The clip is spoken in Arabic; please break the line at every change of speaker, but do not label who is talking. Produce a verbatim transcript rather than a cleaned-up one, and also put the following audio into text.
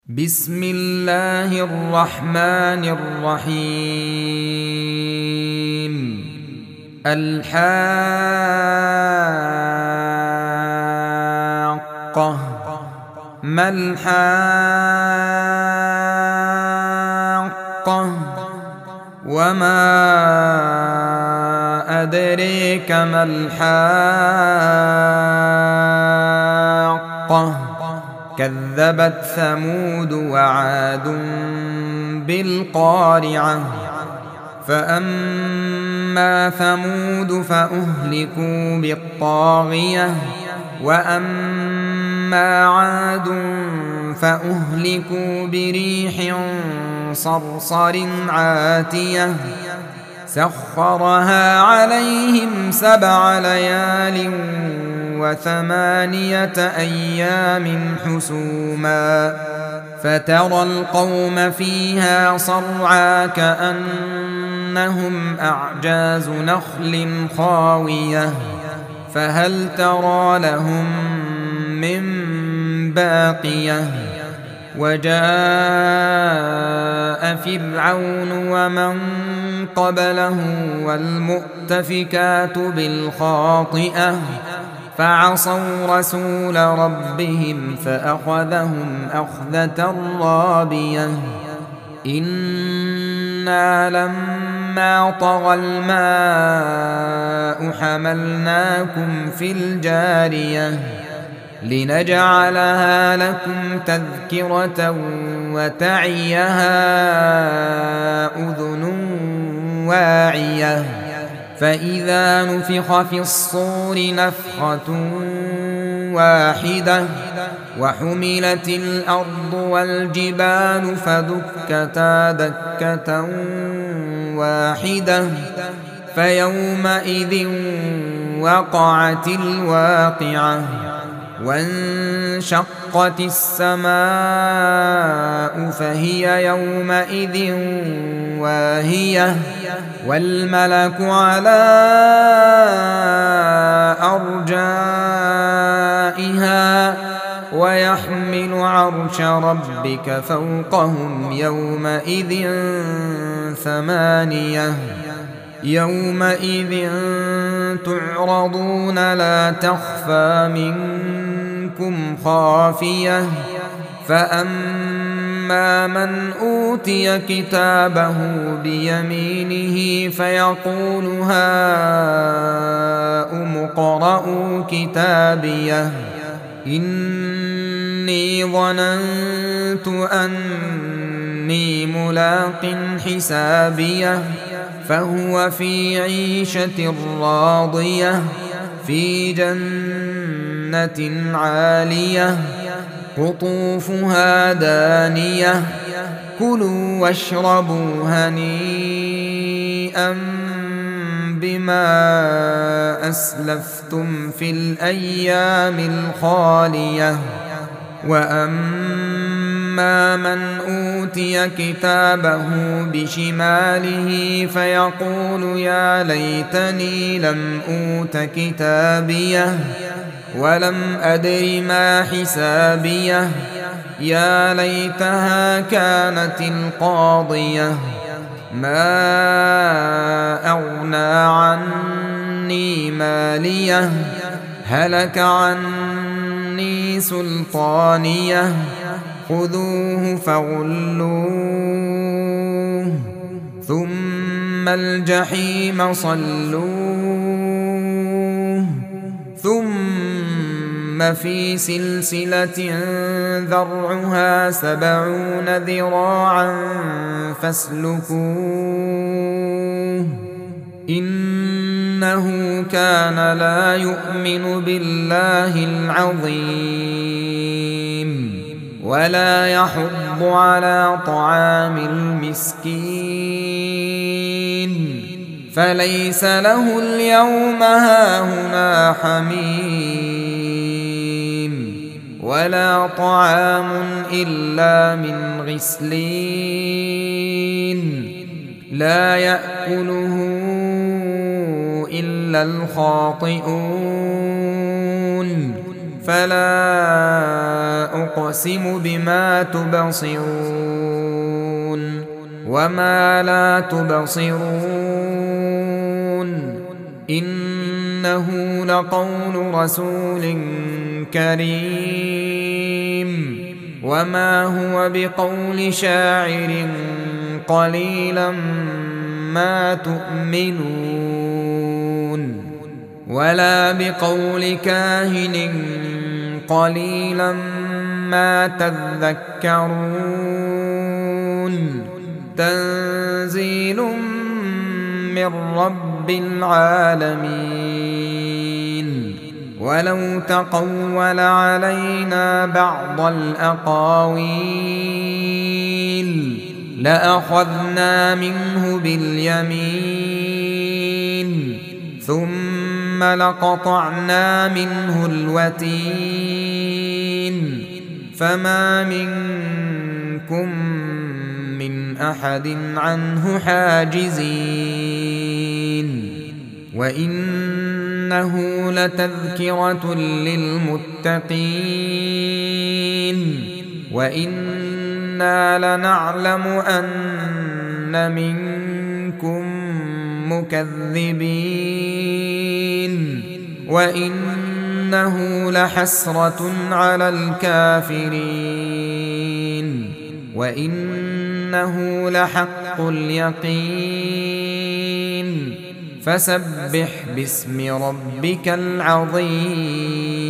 بسم الله الرحمن الرحيم. الحاقة. ما الحاقة؟ وما أدريك ما الحاقة؟ كذبت ثمود وعاد بالقارعة. فأما ثمود فأهلكوا بالطاغية، وأما عاد فأهلكوا بريح صرصر عاتية سخرها عليهم سبع ليال وثمانية أيام حسوما، فترى القوم فيها صرعى كأنهم أعجاز نخل خاوية، فهل ترى لهم من باقية؟ وجاء فرعون ومن قبله والمؤتفكات بالخاطئة فعصوا رسول ربهم فأخذهم أخذة رابية. إنا لما طغى الماء حملناكم في الجارية لنجعلها لكم تذكرة وتعيها أذن واعية. فإذا نفخ في الصور نفخة واحدة وحملت الأرض والجبال فدكتا دكة واحدة فيومئذ وقعت الواقعة. وانشقت السماء فهي يومئذ واهية، والملك على أرجائها ويحمل عرش ربك فوقهم يومئذ ثمانية. يومئذ تعرضون لا تخفى منكم خافية. فأما من أوتي كتابه بيمينه فيقول هاؤم اقرءوا كتابيه إني ظننت أني ملاق حسابيه فهو في عيشة راضية في جنة عالية قطوفها دانية. كلوا واشربوا هنيئا بما أسلفتم في الأيام الخالية. وأما من أوتي كتابه بشماله فيقول يا ليتني لم أوت كتابيه ولم أدر ما حسابيه يا ليتها كانت القاضية ما أغنى عني ماليه هلك عني سلطانيه خذوه فغلوه ثم الجحيم صلوه ثم في سلسلة ذرعها سبعون ذراعا فاسلكوه إنه كان لا يؤمن بالله العظيم ولا يحض على طعام المسكين فليس له اليوم هاهنا حميم ولا طعام إلا من غسلين لا يأكله إلا الخاطئون فلا أقسم بما تبصرون وما لا تبصرون إنه لقول رسول كريم وما هو بقول شاعر قليلا ما تؤمنون ولا بقول كاهن قليلا ما تذكرون تنزيل من رب العالمين ولو تقول علينا بعض الأقاويل لأخذنا منه باليمين ثم لقطعنا منه الوتين فما منكم من أحد عنه حاجزين وإنه لتذكرة للمتقين وإنا لنعلم أن منكم مكذبين وإنه لحسرة على الكافرين وإنه لحق اليقين فسبح باسم ربك العظيم.